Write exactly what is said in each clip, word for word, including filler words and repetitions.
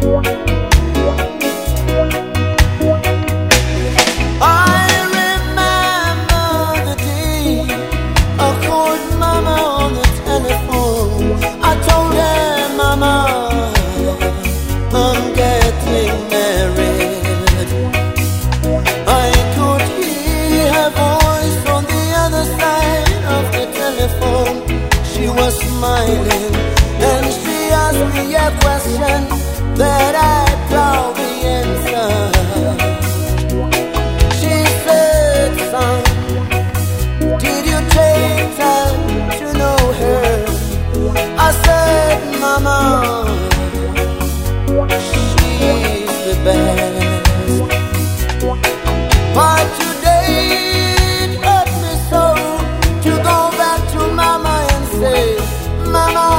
Smiling, and she asked me a question that I proudly answered. She said, son, did you take time to know her? I said, mama, she's the best. But today it hurt me so to go back to mama and say, Mama,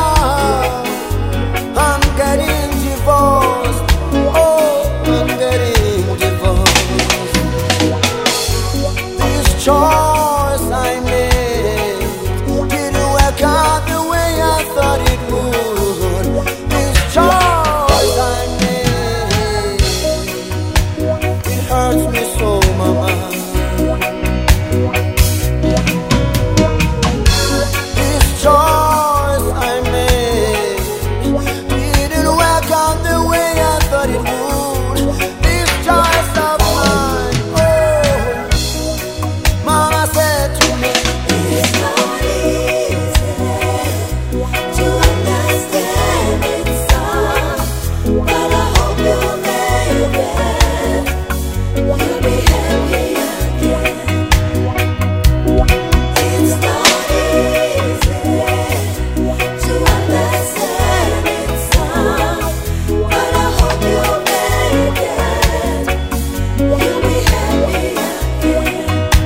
I'm getting divorced. Oh, I'm getting divorced. This choice I made didn't work out the way I thought it would. This choice I made, it hurts me so, mama. This choice I made didn't work out the way I thought it would. This choice of mine, oh, mama said to me, it's not easy to understand it, son, but I hope you'll make it. You'll be happy again. It's not easy to understand it, son, but I hope you'll make it. You'll be happy again.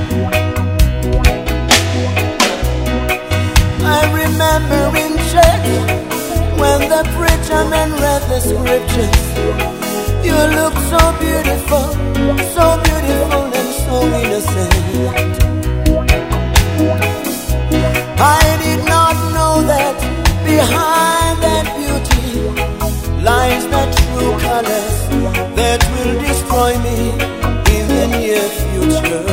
I remember in church when the preacher man read the scriptures. You look so beautiful, so beautiful and so innocent. I did not know that behind that beauty lies the true colors that will destroy me in the near future.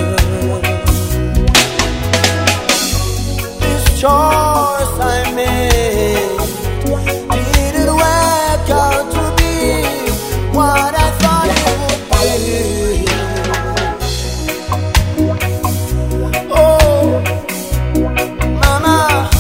This choice I made didn't work out to be what I thought it would be. Oh, mama,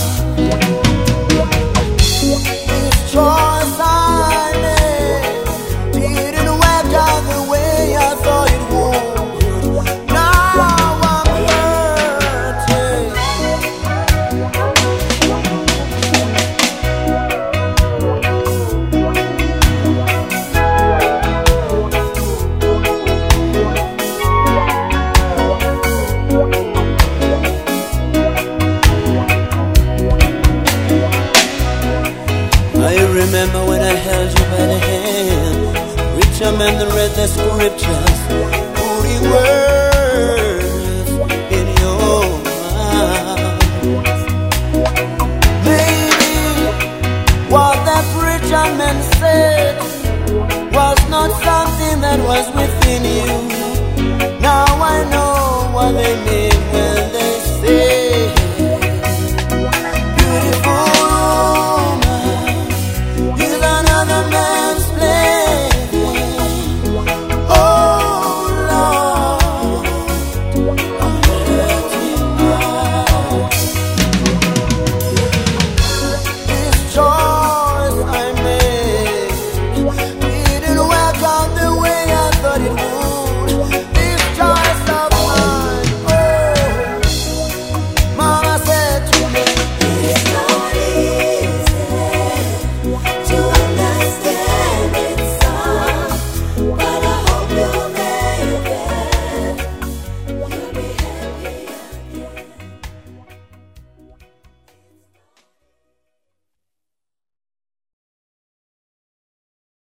this choice I made didn't work out the way I thought it would. Now I'm hurting. I remember when I held you by the hand, preacher man read the scriptures, putting words in your mouth. Maybe what the preacher man said was not something that was within you.